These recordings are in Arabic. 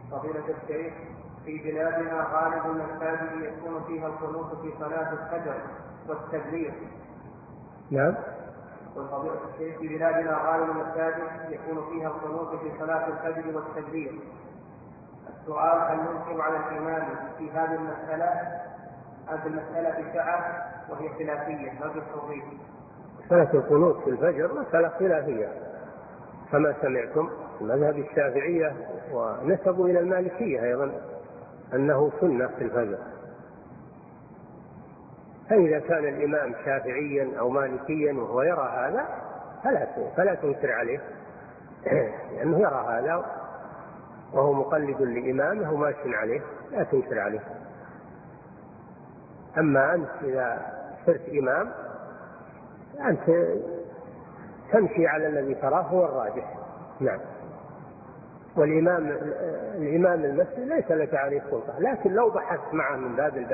فضيلة الشيخ، في بلادنا غالب المساجد يكون فيها القنوت في صلاة الفجر والتبليغ. نعم. وفضيلة الشيخ، في بلادنا غالب المساجد يكون فيها القنوت في صلاة الفجر والتبليغ. السؤال: هل ينكر على الإمام في هذه المسألة؟ هذه المسألة سعة وهي خلافية، نرجو التوضيح. مسألة القنوت في الفجر مسألة خلافية كما سمعتم، مذهب الشافعية ونسبوا إلى المالكية أيضا أنه سنة في الفجر. فإذا كان الإمام شافعيا أو مالكيا وهو يرى هذا فلا تنكر عليه، لأنه يرى هذا وهو مقلد لإمامه وماشي عليه، لا تنكر عليه. أما أنت إذا صرت إمام أنت تمشي على الذي تراه هو الراجح. نعم. والإمام المسجد ليس لك عليه سلطة، لكن لو بحثت معه من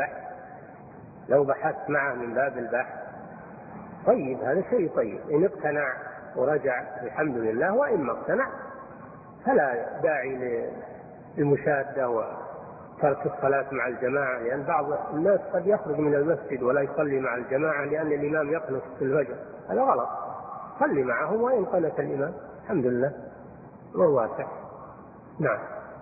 باب البحث طيب، هذا شيء طيب. إن اقتنع ورجع الحمد لله، وإن ما اقتنع فلا داعي للمشادة وترك الصلاة مع الجماعة، لأن بعض الناس قد يخرج من المسجد ولا يصلي مع الجماعة لأن الإمام يقنط في الفجر، هذا غلط. صلي معهم وإن قنت الإمام الحمد لله هو واسع. نعم.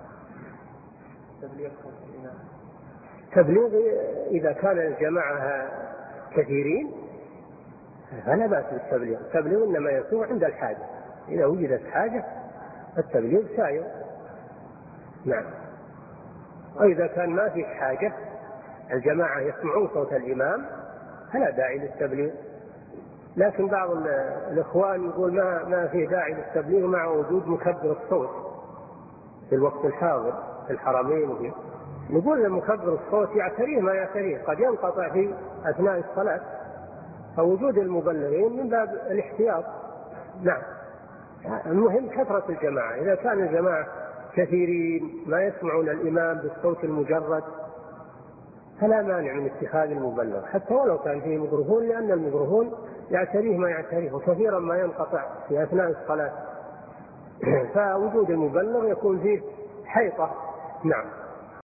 تبليغ إذا كان الجماعة كثيرين فلا بأس بالتبليغ. التبليغ إنما يكون عند الحاجة، إذا وجدت حاجة التبليغ سائر. نعم. وإذا كان ما في حاجة، الجماعة يسمعون صوت الإمام فلا داعي للتبليغ. لكن بعض الإخوان يقول ما في داعي للتبليغ مع وجود مكبر الصوت في الوقت الحاضر في الحرمين. نقول مكبر الصوت يعتريه ما يعتريه، قد ينقطع في أثناء الصلاة، فوجود المبلغين من باب الاحتياط. نعم. المهم كثرة الجماعة. إذا كان الجماعة كثيرين ما يسمعون الإمام بالصوت المجرد فلا مانع من اتخاذ المبلغ، حتى ولو كان فيه ميكروفون، لأن الميكروفون يعتريه ما يعتريه، وكثيرا ما ينقطع في أثناء الصلاة. فوجود المبلغ يكون فيه حيطة. نعم.